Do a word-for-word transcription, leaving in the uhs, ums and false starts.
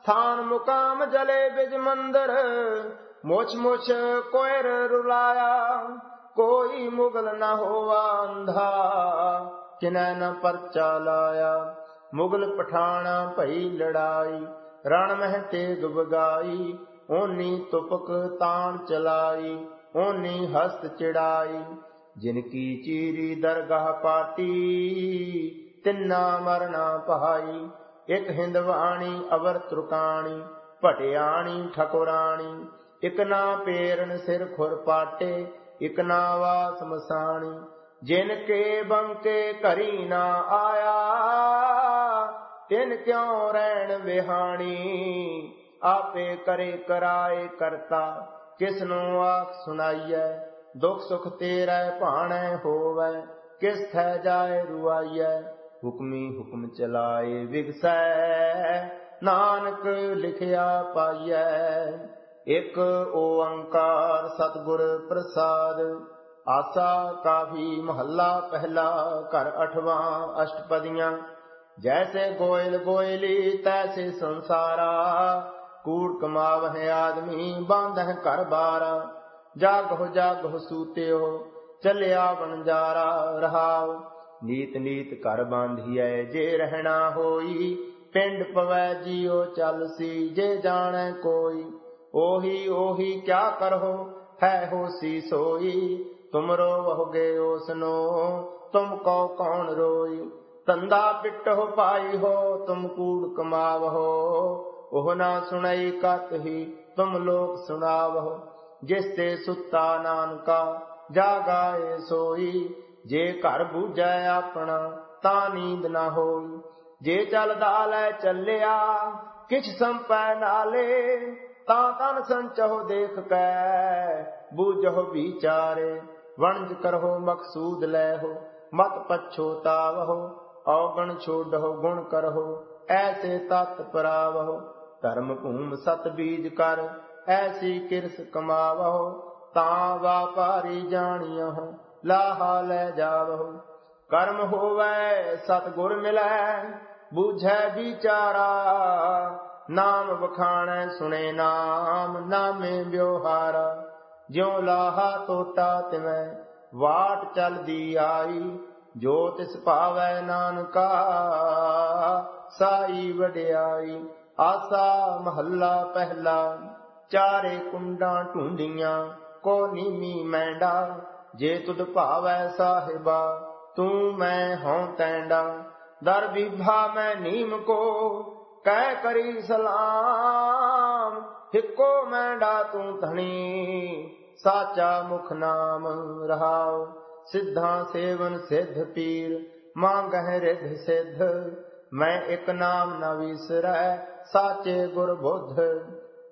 थान मुकाम जले बिज मंदिर, मुछ मुछ कोयर रुलाया, कोई मुगल न होवा अंधा, किनै न परचा लाया। मुगल पठाना भई लड़ाई, रण मह तेग बगाई, ओनी तुपक तान चलाई, ओनी हस्त चिड़ाई। जिनकी चीरी दरगाह पाटी, तिन्ना मरना पहाई। एक हिंदवाणी अवर त्रुकाणी, भटियाणी ठकुराणी, इक ना पेरन सिर खुर पाटे, इक ना वास मसाणी। जिनके बंके घरी ना आया, तिन क्यों रैन बिहानी। आपे करे कराए करता, किसनु आख सुनाइए। दुख सुख तेरे भाणै होवै, किस थै जाए रुआइए। हुक्मी हुक्म चलाए विगसै, नानक लिखिया पाइए। एक ओंकार सतगुर प्रसाद, आसा काफी महला पहला। घर अठवां अष्टपदियां, जैसे गोयल गोयली तैसे संसारा। कूड़ कमावह आदमी बांधह घर बारा। जागो जागो सूत्यो चलिया बनजारा रहाओ। नीत नीत घर बांधिए जे रहना होई, पिंड पवै जियो चलसी जे जाने कोई। ओही ओही क्या करहो है होसी सोई, तुमरो वहोगे ओसनो तुम को कौन रोई। धंधा पिटहो पाई हो तुम कूड़ कमावहो, ओह ना सुनई कत ही तुम लोग सुनावहो। जिसते सुता नानका जागाए सोई, जे घर बूझै अपना ता नींद ना होई। जे चलदा लै चलिया किछ संपै नाले, ता तन संचहो देख कै बूझो विचारे। वणज करहो मकसूद लैहो, मत पछोतावहो। औगण छोड़ो गुण करहो, ऐसे तत् परावहो। धर्म भूम सत बीज कर, ऐसी किरस कमावहो। तां व्यापारी जानियहो, लाहा ले जावहो। कर्म होवै सतगुर मिलै, बूझै विचारा। नाम बखाणै सुने नाम, नामे ब्योहारा। ज्यों लाहा तोटा तिवै वाट चलदी आई, जो तिस भावै नानका साई वडियाई। आसा महला पहला, चारे कुंडा ढूंढिया को नीमी मैंडा। जे तुद भावै साहिबा तू मैं हों तैंडा। दर विभा मैं नीम को कह करी सलाम, हिको मैंडा तू धनी साचा मुख नाम रहाओ। सिद्धा सेवन सिद्ध पीर मांगह रिद्ध सिद्ध, मैं एक नाम न विसरै साचे गुर बुद्ध।